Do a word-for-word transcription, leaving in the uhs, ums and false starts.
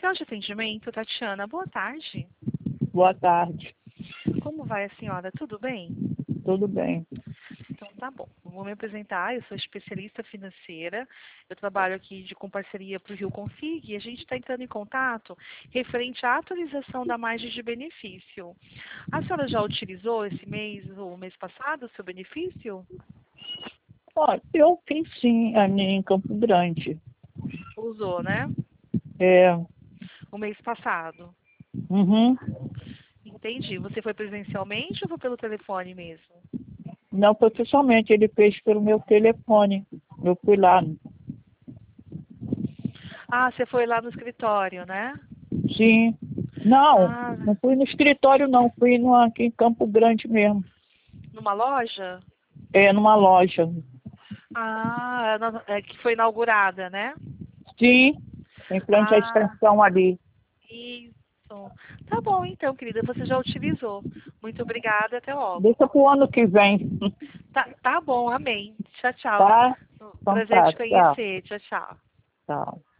Central de Atendimento, Tatiana, boa tarde. Boa tarde. Como vai a senhora? Tudo bem? Tudo bem. Então tá bom. Vou me apresentar, eu sou especialista financeira, eu trabalho aqui de, com parceria para o Rio Config e a gente está entrando em contato referente à atualização da margem de benefício. A senhora já utilizou esse mês, ou mês passado, o seu benefício? Ó, eu fiz sim a minha em Campo Grande. Usou, né? É, O mês passado. uhum. Entendi. Você foi presencialmente ou foi pelo telefone mesmo? Não profissionalmente, ele fez pelo meu telefone. Eu fui lá. Ah, você foi lá no escritório, né? Sim. Não, Ah, não fui no escritório não, fui no, aqui em Campo Grande mesmo. numa loja? É, numa loja. Ah, na- é que foi inaugurada, né? Sim, em frente à Ah, extensão ali. isso. Tá bom, então, querida, você já utilizou. Muito obrigada, até logo. Deixa pro ano que vem. Tá, tá bom, amém. Tchau, tchau. Tá? Então Prazer tá, te tchau. conhecer. Tchau, tchau. Tchau.